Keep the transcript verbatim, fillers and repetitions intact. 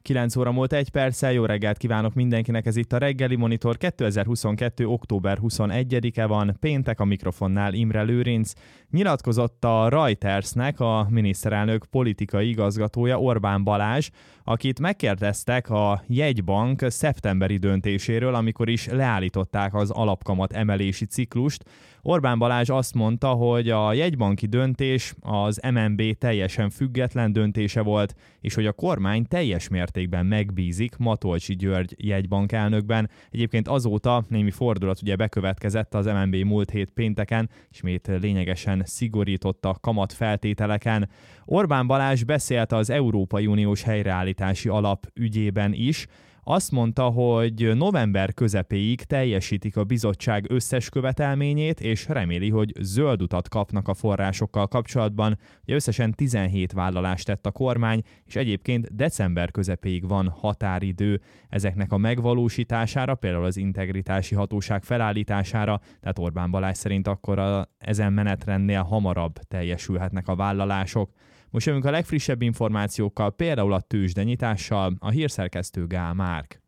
kilenc óra múlt egy perccel, jó reggelt kívánok mindenkinek, ez itt a Reggeli Monitor, kétezer-huszonkettő. október huszonegyedike van, péntek, a mikrofonnál Imre Lőrinc. Nyilatkozott a Reutersnek a miniszterelnök politikai igazgatója, Orbán Balázs, akit megkérdeztek a jegybank szeptemberi döntéséről, amikor is leállították az alapkamat emelési ciklust. Orbán Balázs azt mondta, hogy a jegybanki döntés az em en bé teljesen független döntése volt, és hogy a kormány teljes mértékben megbízik Matolcsy György jegybankelnökben. Egyébként azóta némi fordulat ugye bekövetkezett az em en bé múlt hét pénteken, ismét lényegesen szigorított a kamatfeltételeken. Orbán Balázs beszélt az Európai Uniós helyreállítási alap ügyében is. Azt mondta, hogy november közepéig teljesítik a bizottság összes követelményét, és reméli, hogy zöld utat kapnak a forrásokkal kapcsolatban. Ugye összesen tizenhét vállalást tett a kormány, és egyébként december közepéig van határidő ezeknek a megvalósítására, például az integritási hatóság felállítására, tehát Orbán Balázs szerint akkor a, ezen menetrendnél hamarabb teljesülhetnek a vállalások. Most jövünk a legfrissebb információkkal, például a tőzsdenyitással, a hírszerkesztő Gál Márk.